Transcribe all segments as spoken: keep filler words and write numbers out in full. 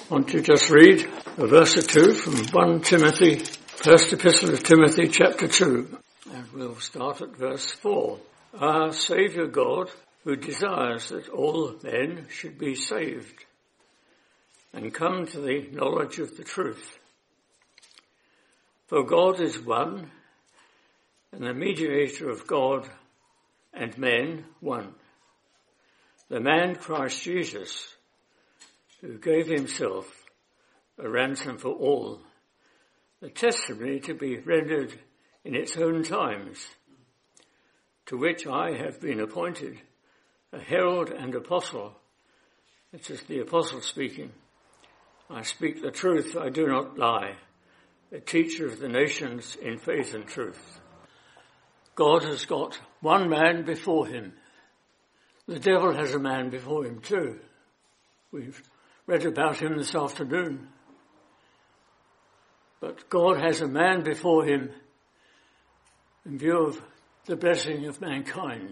I want to just read a verse or two from First Timothy, First Epistle of Timothy, chapter two. And we'll start at verse four. Our Saviour God, who desires that all men should be saved and come to the knowledge of the truth. For God is one, and the mediator of God and men one, the man Christ Jesus, who gave himself a ransom for all, the testimony to be rendered in its own times, to which I have been appointed a herald and apostle. This is the apostle speaking. I speak the truth, I do not lie, a teacher of the nations in faith and truth. God has got one man before him. The devil has a man before him too. We've read about him this afternoon. But God has a man before him in view of the blessing of mankind.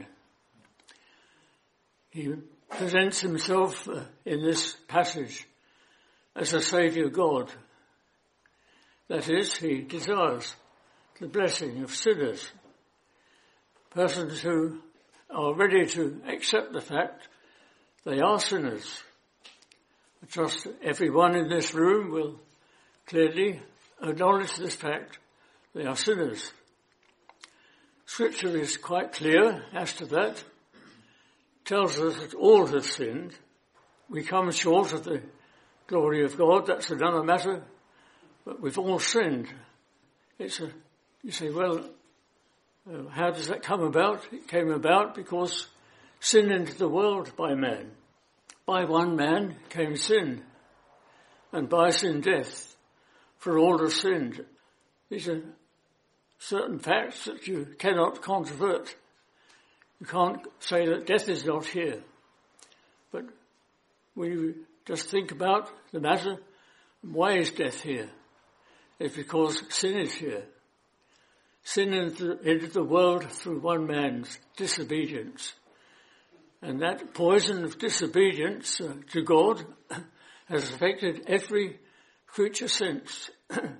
He presents himself in this passage as a Saviour God. That is, he desires the blessing of sinners, persons who are ready to accept the fact they are sinners. I trust everyone in this room will clearly acknowledge this fact. They are sinners. Scripture is quite clear as to that. It tells us that all have sinned. We come short of the glory of God. That's another matter. But we've all sinned. It's a, you say, well, uh, how does that come about? It came about because sin entered the world by man. By one man came sin, and by sin death, for all have sinned. These are certain facts that you cannot controvert. You can't say that death is not here. But when you just think about the matter, why is death here? It's because sin is here. Sin entered the world through one man's disobedience. And that poison of disobedience uh, to God has affected every creature since.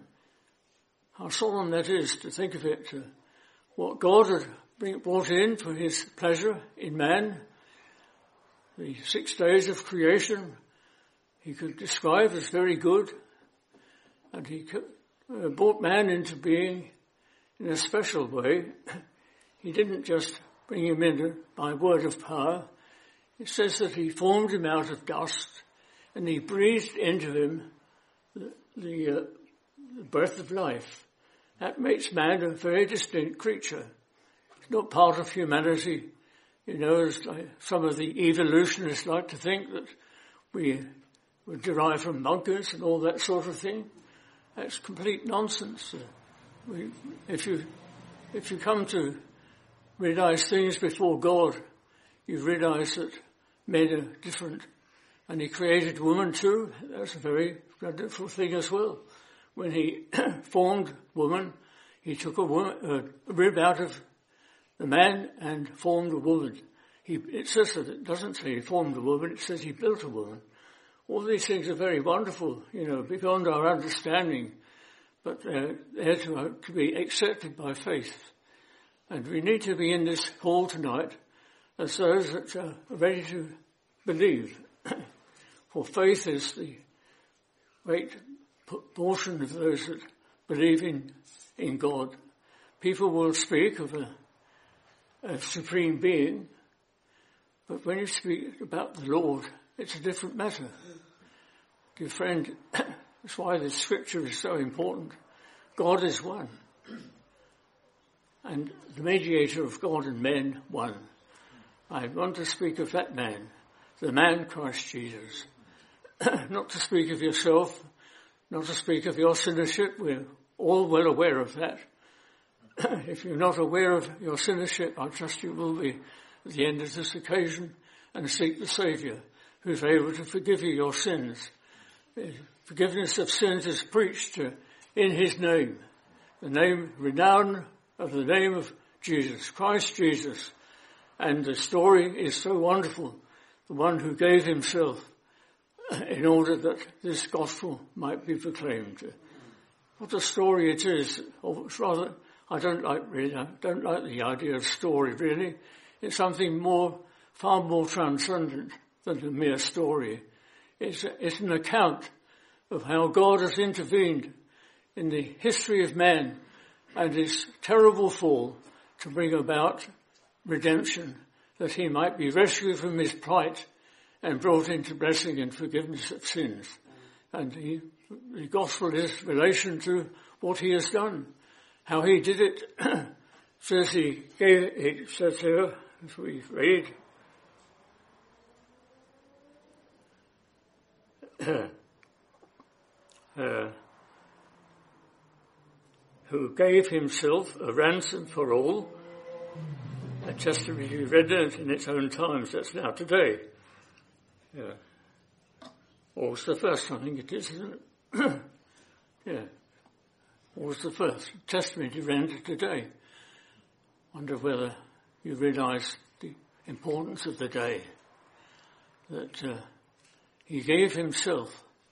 How solemn that is to think of it. Uh, what God had brought in for his pleasure in man, the six days of creation, he could describe as very good. And he could, uh, brought man into being in a special way. He didn't just bring him in by word of power. It says that he formed him out of dust and he breathed into him the, the, uh, the breath of life. That makes man a very distinct creature. It's not part of humanity. You know, as like some of the evolutionists like to think that we were derived from monkeys and all that sort of thing. That's complete nonsense. Uh, we, if you, if you come to realize things before God, you realize that men are different. And he created woman too. That's a very wonderful thing as well. When he formed woman, he took a, woman, a rib out of the man and formed a woman. He, it says that it doesn't say he formed a woman, it says he built a woman. All these things are very wonderful, you know, beyond our understanding, but they're there to, to be accepted by faith. And we need to be in this hall tonight as those that are ready to believe. For faith is the great portion of those that believe in, in God. People will speak of a, a supreme being, but when you speak about the Lord, it's a different matter. Dear friend, that's why the scripture is so important. God is one. And the mediator of God and men, one. I want to speak of that man, the man Christ Jesus. Not to speak of yourself, not to speak of your sinnership. We're all well aware of that. If you're not aware of your sinnership, I trust you will be at the end of this occasion and seek the Saviour who's able to forgive you your sins. Forgiveness of sins is preached in his name, the name, renown of the name of Jesus, Christ Jesus. And the story is so wonderful. The one who gave himself in order that this gospel might be proclaimed. What a story it is, or it's rather, I don't like really, I don't like the idea of story really. It's something more, far more transcendent than a mere story. It's, a, it's an account of how God has intervened in the history of man and his terrible fall to bring about redemption, that he might be rescued from his plight and brought into blessing and forgiveness of sins. And he, the gospel is relation to what he has done, how he did it. Says he gave it, it says here, as we read, uh, who gave himself a ransom for all. A testimony we read it in its own times, that's now today. Yeah. Or was the first, I think it is, isn't it? Yeah. Or was the first testimony to render today. Wonder whether you realise the importance of the day. That uh, he gave himself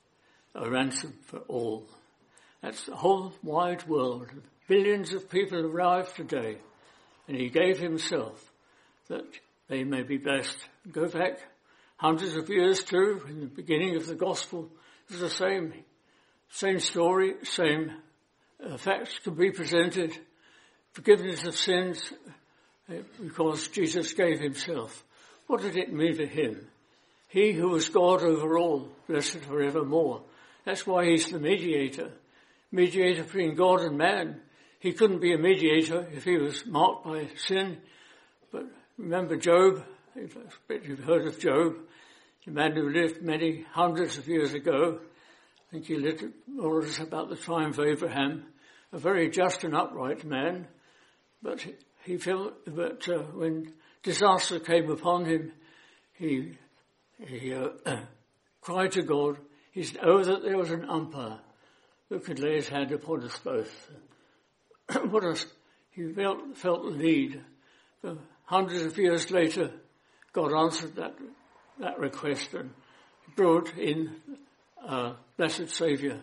a ransom for all. That's the whole wide world. Billions of people arrive today. And he gave himself that they may be blessed. Go back hundreds of years too, in the beginning of the gospel, it's the same, same story, same uh, facts can be presented. Forgiveness of sins, uh, because Jesus gave himself. What did it mean to him? He who was God over all, blessed forevermore. That's why he's the mediator. Mediator between God and man. He couldn't be a mediator if he was marked by sin. But remember Job, I bet you've heard of Job, the man who lived many hundreds of years ago. I think he lived more or less about the time of Abraham, a very just and upright man. But he felt that uh, when disaster came upon him, he, he uh, cried to God. He said, oh, that there was an umpire who could lay his hand upon us both. What a, he felt, felt the need. For hundreds of years later, God answered that that request and brought in a blessed Saviour.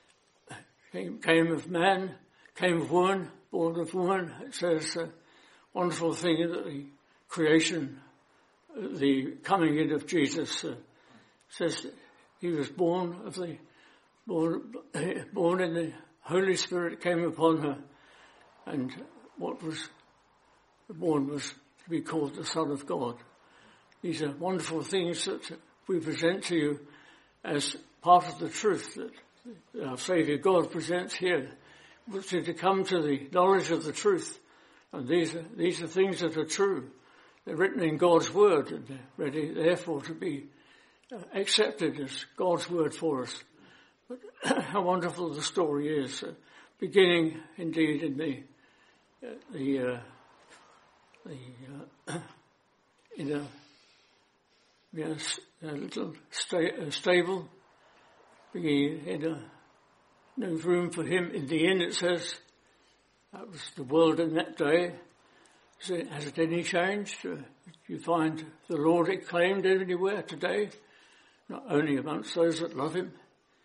Came, came of man, came of woman, born of woman. It says a wonderful thing that the creation, the coming in of Jesus, uh, says he was born of the born, born in the Holy Spirit came upon her. And what was born was to be called the Son of God. These are wonderful things that we present to you as part of the truth that our Saviour God presents here, which is to come to the knowledge of the truth. And these are, these are things that are true. They're written in God's Word and they're ready, therefore, to be accepted as God's Word for us. But how wonderful the story is, uh, beginning indeed in the uh, the uh, the uh, in a, yes, a little sta- a stable, beginning in a no room for him in the inn. It says that was the world in that day. So has it any changed? Uh, you find the Lord acclaimed anywhere today, not only amongst those that love him.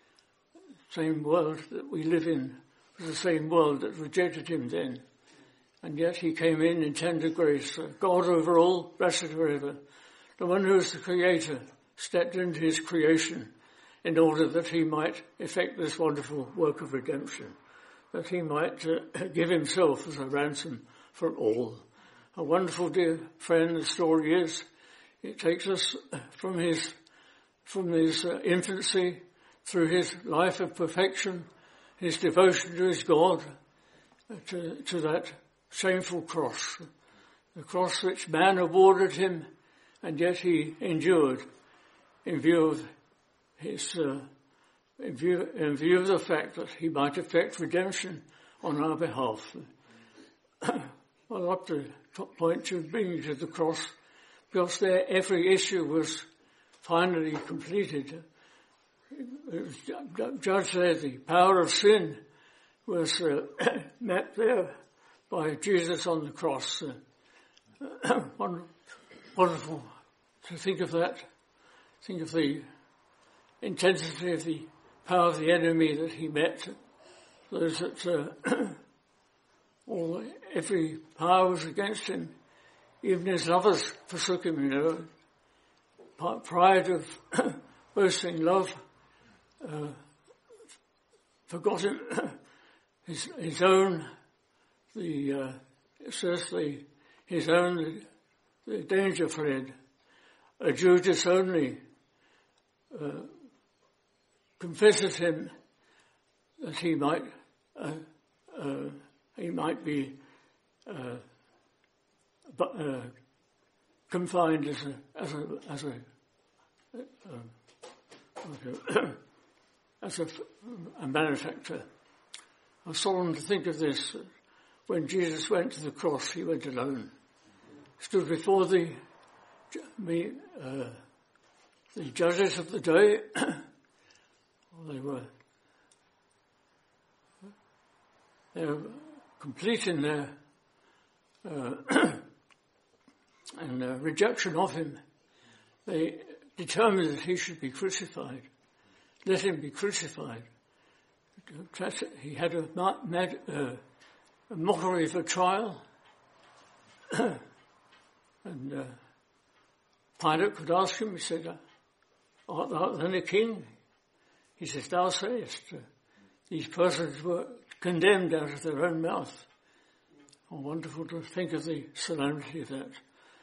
Same world that we live in was the same world that rejected him then. And yet he came in in tender grace. God over all, blessed forever. The one who is the creator stepped into his creation in order that he might effect this wonderful work of redemption. That he might uh, give himself as a ransom for all. A wonderful, dear friend, the story is. It takes us from his, from his uh, infancy through his life of perfection, his devotion to his God, to, to that shameful cross, the cross which man awarded him, and yet he endured in view of his, uh, in view, in view of the fact that he might effect redemption on our behalf. I'd like to point to bring you to the cross, because there every issue was finally completed. It was judged there, the power of sin was uh, met there by Jesus on the cross. Uh, wonderful to think of that. Think of the intensity of the power of the enemy that he met. Those that uh, all every power was against him. Even his lovers forsook him, you know. Pride of boasting love uh, forgot him. his, his own, the uh, it says the his own the, the danger fled. A Judas only uh, confesses him that he might uh, uh, he might be uh, but, uh, confined as a as a as a uh, as a, a malefactor. I was solemn to think of this. When Jesus went to the cross, he went alone. Stood before the me, uh, the judges of the day. They were they were complete in their uh, and uh, rejection of him. They determined that he should be crucified. Let him be crucified. He had a, mad, uh, a mockery of a trial. and uh, Pilate could ask him, he said, art thou then a king? He says, thou sayest. Uh, these persons were condemned out of their own mouth. Oh, wonderful to think of the solemnity of that.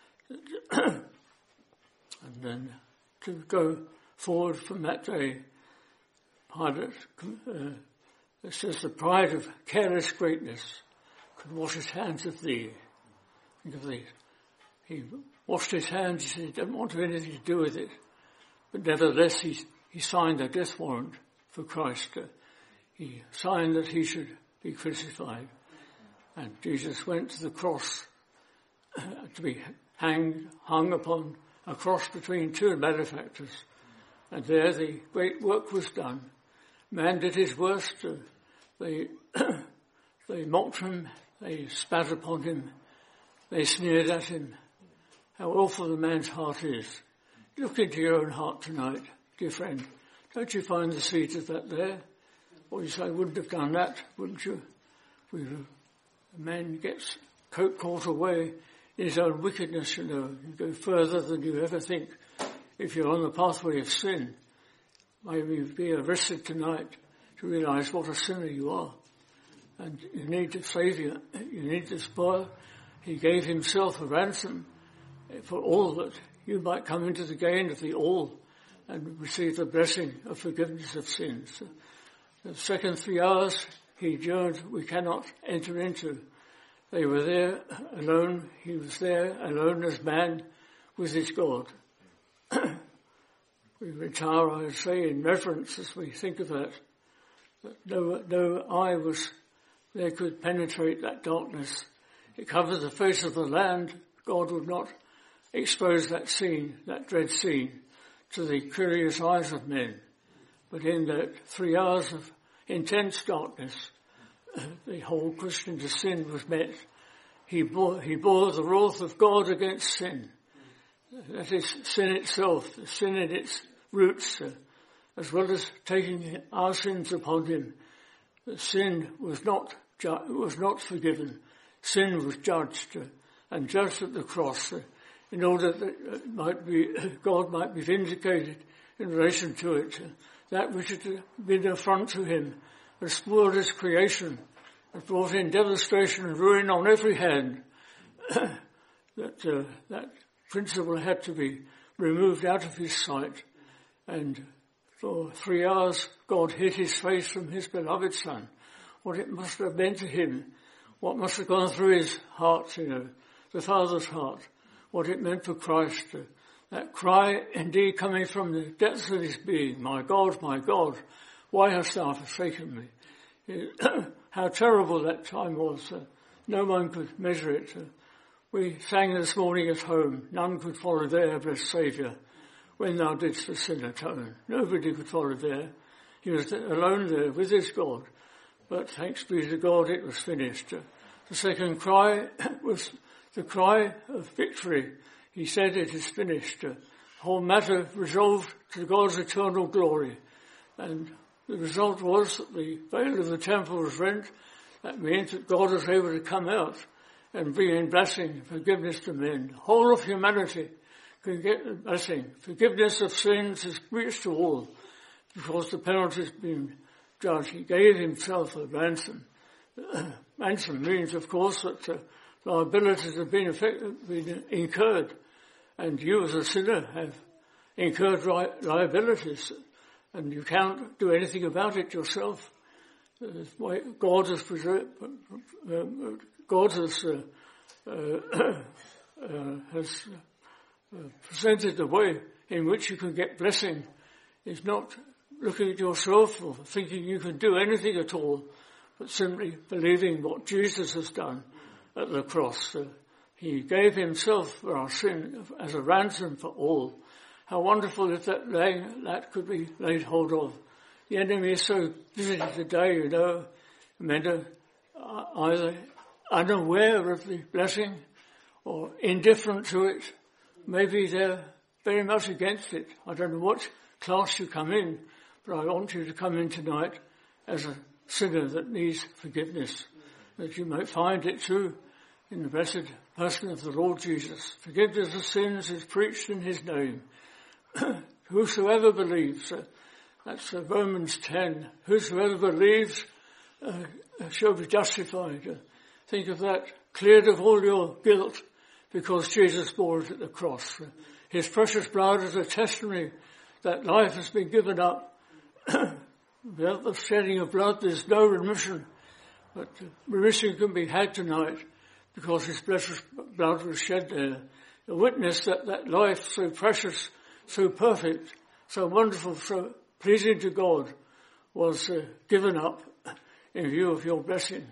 And then to go forward from that day, Pilate, uh, it says, the pride of careless greatness could wash his hands of thee. Think of thee. He washed his hands, he said he didn't want to have anything to do with it. But nevertheless, he, he signed a death warrant for Christ. Uh, he signed that he should be crucified. And Jesus went to the cross uh, to be hanged, hung upon a cross between two malefactors. And there the great work was done. Man did his worst. Uh, they, they mocked him. They spat upon him. They sneered at him. How awful the man's heart is. Look into your own heart tonight, dear friend. Don't you find the seed of that there? Or you say, I wouldn't have done that, wouldn't you? We, a man gets caught away in his own wickedness, you know. You go further than you ever think. If you're on the pathway of sin, maybe be arrested tonight to realize what a sinner you are. And you need a Saviour. You need the spoil. He gave himself a ransom for all, that you might come into the gain of the all and receive the blessing of forgiveness of sins. The second three hours he adjourned, we cannot enter into. They were there alone. He was there alone as man with his God. We retire, I would say, in reverence as we think of that. That no, no eye was there could penetrate that darkness. It covered the face of the land. God would not expose that scene, that dread scene, to the curious eyes of men. But in that three hours of intense darkness, the whole Christian to sin was met. He bore, he bore the wrath of God against sin. That is sin itself, sin in its roots, uh, as well as taking our sins upon him. The sin was not ju- was not forgiven. Sin was judged uh, and judged at the cross uh, in order that it might be God might be vindicated in relation to it. Uh, that which had been an affront to him, had spoiled his creation, had brought in devastation and ruin on every hand. that uh, that principle had to be removed out of his sight. And for three hours, God hid his face from his beloved Son. What it must have meant to him, what must have gone through his heart, you know, the Father's heart, what it meant for Christ. Uh, that cry indeed coming from the depths of his being, my God, my God, why hast thou forsaken me? It, how terrible that time was. Uh, no one could measure it. Uh, we sang this morning at home, none could follow there, blessed Saviour, when thou didst for sin atone. Nobody could follow there. He was alone there with his God. But thanks be to God, it was finished. Uh, the second cry was the cry of victory. He said, it is finished. Uh, whole matter resolved to God's eternal glory. And the result was that the veil of the temple was rent. That means that God was able to come out and bring in blessing and forgiveness to men. The whole of humanity can get the blessing. Forgiveness of sins is reached to all because the penalty has been judged. He gave himself a ransom. Ransom means, of course, that uh, liabilities have been, effect- been incurred, and you as a sinner have incurred ri- liabilities, and you can't do anything about it yourself. Uh, God has preserved, uh, God has uh, uh, uh, has uh, presented the way in which you can get blessing. It's not looking at yourself or thinking you can do anything at all, but simply believing what Jesus has done at the cross. Uh, he gave himself for our sin as a ransom for all. How wonderful if that, lay, that could be laid hold of. The enemy is so busy today, you know, men are either unaware of the blessing or indifferent to it. Maybe they're very much against it. I don't know what class you come in, but I want you to come in tonight as a sinner that needs forgiveness, that you might find it too in the blessed person of the Lord Jesus. Forgiveness of sins is preached in his name. Whosoever believes, uh, that's uh, Romans ten, whosoever believes uh, shall be justified. Uh, think of that, cleared of all your guilt because Jesus bore it at the cross. Uh, his precious blood is a testimony that life has been given up. Without the shedding of blood, there's no remission. But remission can be had tonight because his precious blood was shed there. A witness that that life so precious, so perfect, so wonderful, so pleasing to God was uh, given up in view of your blessing.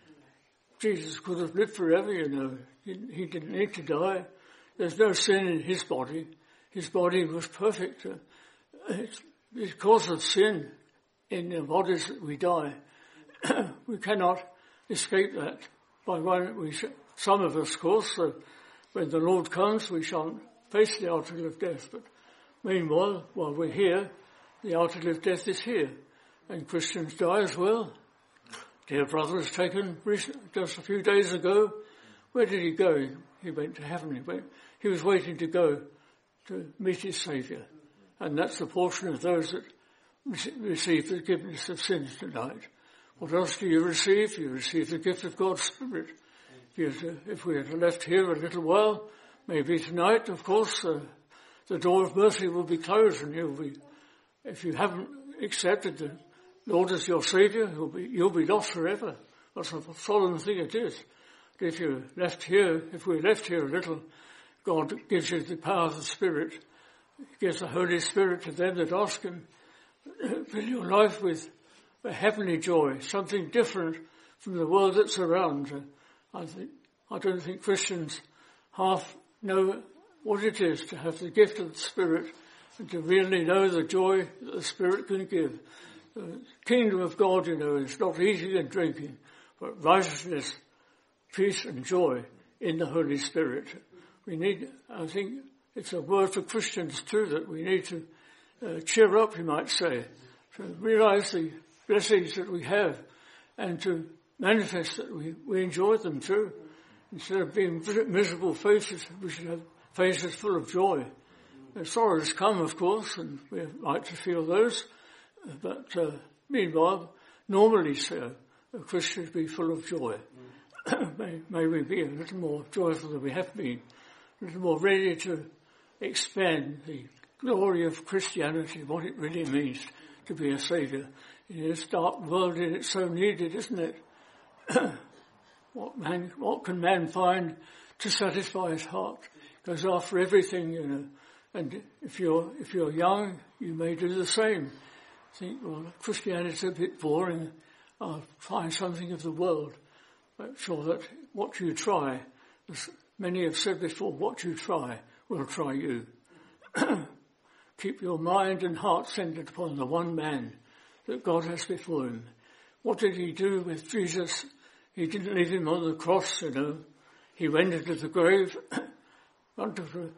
Jesus could have lived forever, you know. He, he didn't need to die. There's no sin in his body. His body was perfect. Uh, it's because of sin in the bodies that we die. We cannot escape that. By one, we sh- some of us, of course, uh, when the Lord comes, we shan't face the article of death. But meanwhile, while we're here, the article of death is here. And Christians die as well. Dear brother was taken recent, just a few days ago. Where did he go? He went to heaven. He, went, he was waiting to go to meet his Saviour. And that's the portion of those that receive the forgiveness of sins tonight. What else do you receive? You receive the gift of God's Spirit. If, you, if we had left here a little while, maybe tonight, of course, uh, the door of mercy will be closed, and you'll be, if you haven't accepted the Lord as your Saviour, you'll be, you'll be lost forever. What a solemn thing it is. But if you left here, if we left here a little, God gives you the power of the Spirit. He gives the Holy Spirit to them that ask Him. Fill your life with a heavenly joy, something different from the world that's around. I think, I don't think Christians half know what it is to have the gift of the Spirit and to really know the joy that the Spirit can give. The kingdom of God, you know, is not eating and drinking, but righteousness, peace and joy in the Holy Spirit. We need, I think it's a word for Christians too, that we need to uh, cheer up, you might say, to realize the blessings that we have and to manifest that we, we enjoy them too. Instead of being miserable faces, we should have faces full of joy. And sorrows come, of course, and we like to feel those, but uh, meanwhile, normally so, a Christian should be full of joy. may, may we be a little more joyful than we have been, a little more ready to expand the glory of Christianity, what it really means to be a Saviour. In this dark world, and it's so needed, isn't it? what man, what can man find to satisfy his heart? Goes after everything, you know. And if you're if you're young, you may do the same. Think, well, Christianity's a bit boring. I'll find something of the world. Make sure that what you try, as many have said before, what you try will try you. Keep your mind and heart centered upon the one man that God has before him. What did he do with Jesus? He didn't leave him on the cross, you know. He went into the grave, under the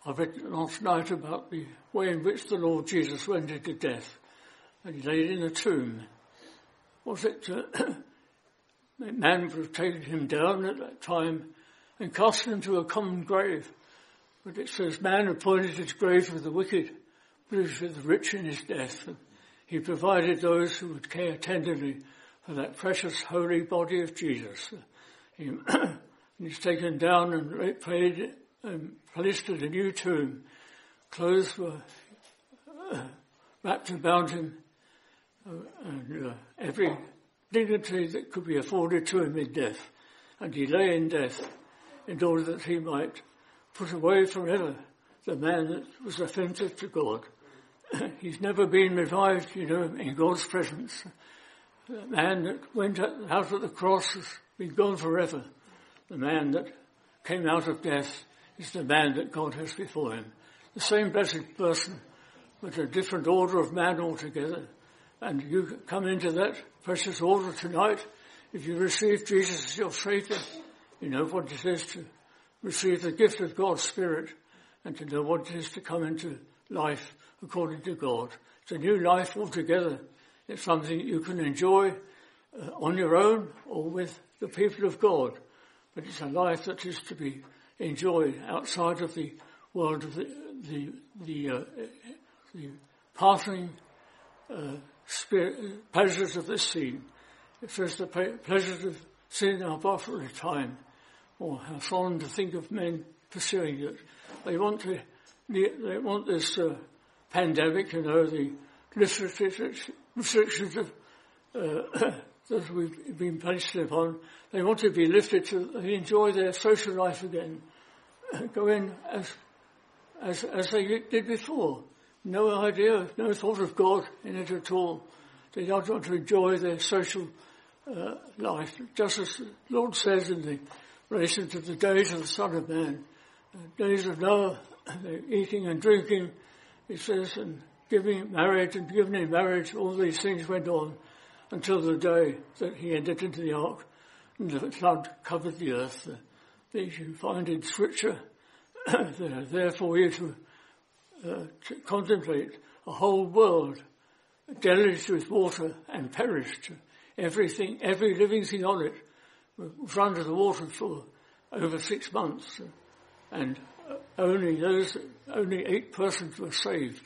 I read last night about the way in which the Lord Jesus went into death, and he laid in a tomb. Was it uh, man would have taken him down at that time and cast him into a common grave? But it says man appointed his grave for the wicked, but it was for the rich in his death. And he provided those who would care tenderly for that precious holy body of Jesus. He, he's taken down and prayed and placed in a new tomb. Clothes were uh, wrapped about him, uh, and uh, every dignity that could be afforded to him in death. And he lay in death in order that he might put away forever the man that was offensive to God. He's never been revived, you know, in God's presence. The man that went out of the cross has been gone forever. The man that came out of death is the man that God has before him. The same blessed person, but a different order of man altogether. And you come into that precious order tonight. If you receive Jesus as your Saviour, you know what it is to receive the gift of God's Spirit and to know what it is to come into life according to God. It's a new life altogether. It's something you can enjoy uh, on your own or with the people of God. But it's a life that is to be enjoyed outside of the world of the the the, uh, the passing uh, spirit, pleasures of this scene. It says the pleasures of sin are but for a time. Or how solemn to think of men pursuing it. They want to, they want this uh, pandemic, you know, the restrictions of, uh, that we've been placed upon. They want to be lifted to enjoy their social life again, go in as as as they did before. No idea, no thought of God in it at all. They don't want to enjoy their social uh, life, just as the Lord says in the relation to the days of the Son of Man, the days of Noah, eating and drinking, it says, and giving marriage and giving in marriage, all these things went on until the day that he entered into the ark and the flood covered the earth. These you find in Scripture that are there for you to, uh, to contemplate. A whole world deluged with water and perished. Everything, every living thing on it was under the water for over six months, and only those, only eight persons were saved.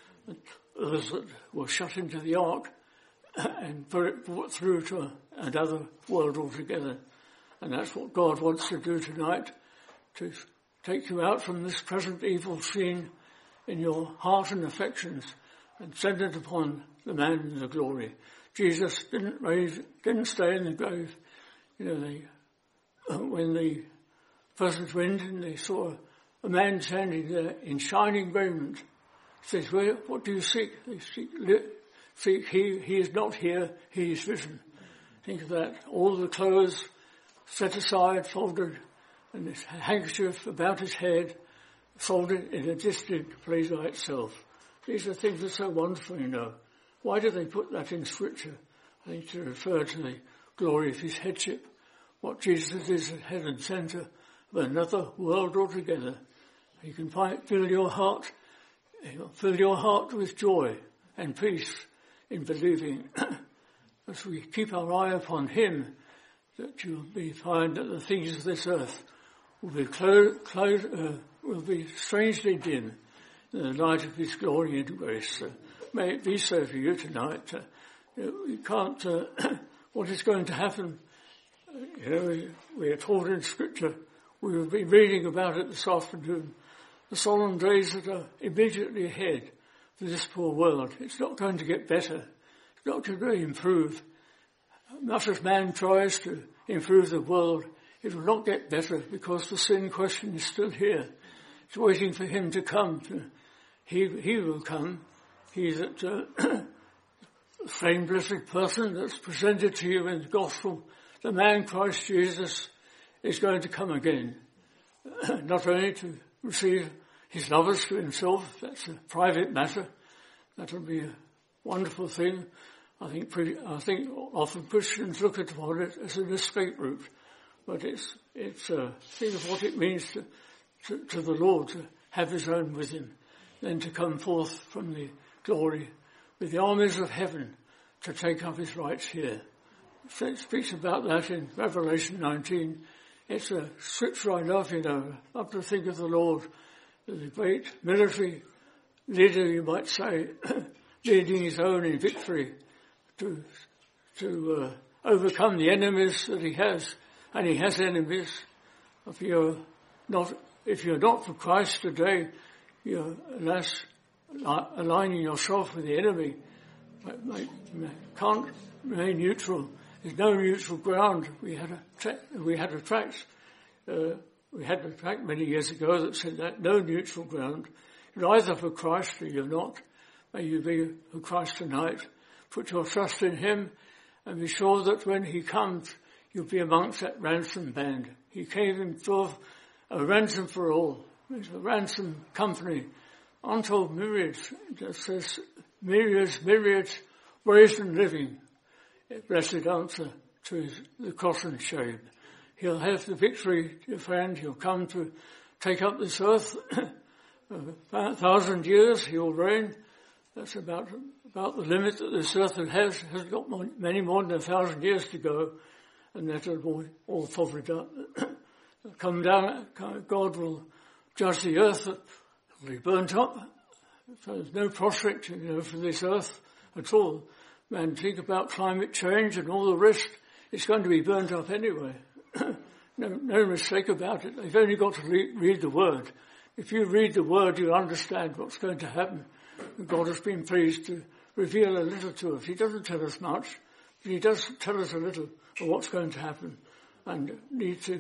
Those that were shut into the ark and brought through to a, another world altogether. And that's what God wants to do tonight, to take you out from this present evil scene in your heart and affections and send it upon the man in the glory. Jesus didn't raise, didn't stay in the grave. You know, they, uh, when the persons went and they saw a man standing there in shining raiment, he says, well, what do you seek? They seek, seek he, he is not here, he is risen. Think of that. All the clothes set aside, folded, and his handkerchief about his head, folded in a distant place by itself. These are things that are so wonderful, you know. Why do they put that in Scripture? I think to refer to the glory of his headship, what Jesus is at head and centre of another world altogether. You can find, fill your heart, you know, fill your heart with joy and peace in believing as we keep our eye upon him, that you'll be find that the things of this earth will be clo- clo- uh, will be strangely dim in the light of his glory and grace. Uh, may it be so for you tonight. Uh, you know, we can't. Uh, what is going to happen? Uh, you know, we, we are taught in Scripture. We will be reading about it this afternoon. The solemn days that are immediately ahead for this poor world. It's not going to get better. It's not going to improve. Much as man tries to improve the world, it will not get better because the sin question is still here. It's waiting for him to come. To, he he will come. He that uh, same blessed person that's presented to you in the gospel, the man Christ Jesus, is going to come again. Not only to receive his lovers to himself, that's a private matter. That'll be a wonderful thing. I think pretty, I think often Christians look at it as an escape route, but it's it's a thing of what it means to, to, to the Lord to have his own with him, then to come forth from the glory with the armies of heaven to take up his rights here. It speaks about that in Revelation nineteen. It's a scripture I love, you know. I love to think of the Lord as a great military leader, you might say, leading his own in victory to to uh, overcome the enemies that he has. And he has enemies. If you're not, if you're not for Christ today, you're alas aligning yourself with the enemy. Can't remain neutral. There's no neutral ground. We had a tra- we had a tract uh, we had a tract many years ago that said that no neutral ground. You're either for Christ or you're not. May you be for Christ tonight. Put your trust in him and be sure that when he comes, you'll be amongst that ransom band. He came himself a ransom for all. It's a ransom company. Untold myriads, just says myriads, myriads, ways in living. Blessed answer to his, the cross and shame. He'll have the victory, dear friend. He'll come to take up this earth. A thousand years he'll reign. That's about about the limit that this earth has. Has got more, many more than a thousand years to go, and that will all, all followed up. Come down. God will judge the earth. That will be burnt up. So there's no prospect, you know, for this earth at all. Man, think about climate change and all the rest. It's going to be burnt up anyway. no, no mistake about it. They've only got to re- read the Word. If you read the Word, you understand what's going to happen. God has been pleased to reveal a little to us. He doesn't tell us much, but he does tell us a little of what's going to happen, and need to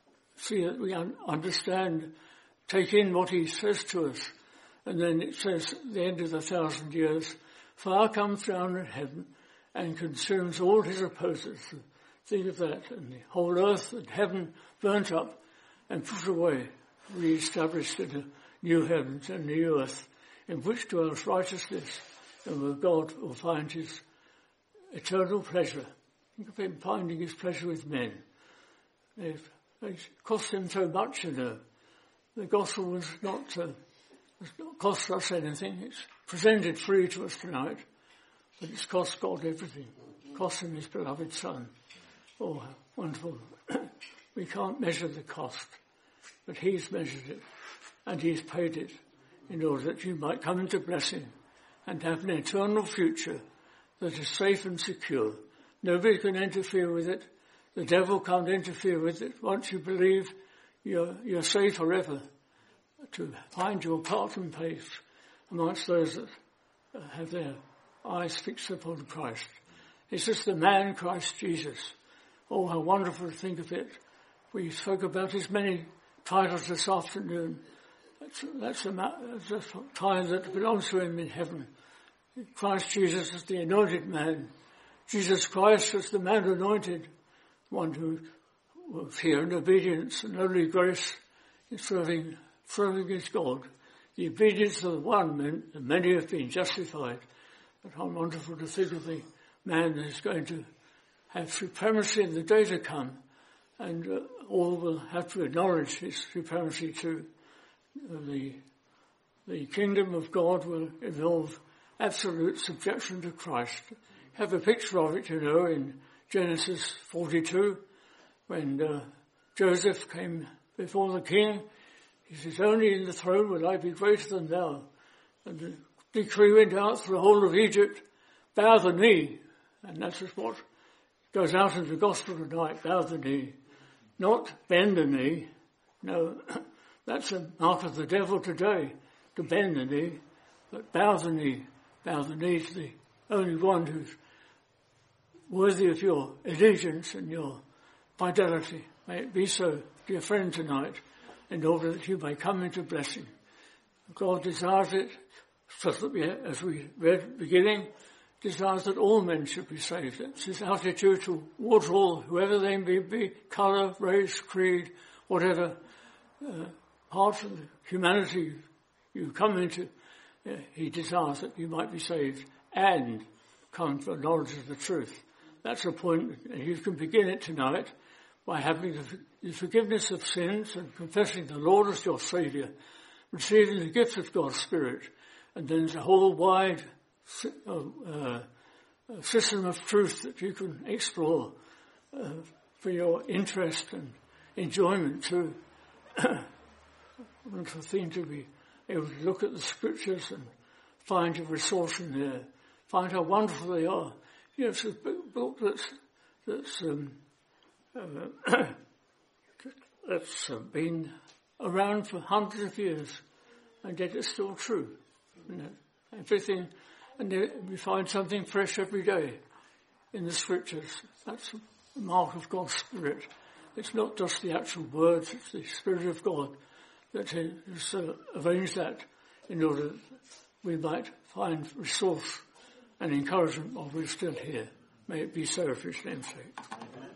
see that we un- understand, take in what he says to us. And then it says at the end of the thousand years, fire comes down in heaven and consumes all his opposers. Think of that. And the whole earth and heaven burnt up and put away, re-established in a new heavens and new earth, in which dwells righteousness, and where God will find his eternal pleasure. Think of him finding his pleasure with men. They've, they've cost him so much, you know. The gospel was not... Uh, It's not cost us anything. It's presented free to us tonight, but it's cost God everything. It cost him his beloved Son. Oh, how wonderful. We can't measure the cost, but he's measured it, and he's paid it in order that you might come into blessing and have an eternal future that is safe and secure. Nobody can interfere with it. The devil can't interfere with it. Once you believe, you're, you're safe forever, to find your part and place amongst those that have their eyes fixed upon Christ. This is the man Christ Jesus. Oh, how wonderful to think of it. We spoke about his many titles this afternoon. That's, that's, a, that's a title that belongs to him in heaven. Christ Jesus is the anointed man. Jesus Christ is the man anointed, one who will fear and obedience and only grace in serving Serving his God. The obedience of the one meant that many have been justified. But how wonderful to think of the man that is going to have supremacy in the day to come, and uh, all will have to acknowledge his supremacy too. Uh, the, the kingdom of God will involve absolute subjection to Christ. Have a picture of it, you know, in Genesis forty-two, when uh, Joseph came before the king. He says, only in the throne will I be greater than thou. And the decree went out through the whole of Egypt, bow the knee. And that's just what goes out in the gospel tonight, bow the knee. Not bend the knee. No, that's a mark of the devil today, to bend the knee. But bow the knee. Bow the knee to the only one who's worthy of your allegiance and your fidelity. May it be so, dear friend, tonight, in order that you may come into blessing. God desires it, so that we, as we read at the beginning, desires that all men should be saved. It's his attitude towards all, whoever they may be, colour, race, creed, whatever uh, part of humanity you come into, uh, he desires that you might be saved and come to a knowledge of the truth. That's the point, and you can begin it tonight by having the forgiveness of sins and confessing the Lord as your Saviour. receiving the gift of God's Spirit, and then there's a whole wide uh, system of truth that you can explore uh, for your interest and enjoyment too. Wonderful thing to be able to look at the scriptures and find a resource in there, find how wonderful they are. You know, it's a book that's that's um, uh, that's uh, been around for hundreds of years, and yet it's still true. You know, everything, and we find something fresh every day in the scriptures. That's the mark of God's Spirit. It's not just the actual words; it's the Spirit of God that has uh, arranged that in order that we might find resource and encouragement while we're still here. May it be so for His name's sake.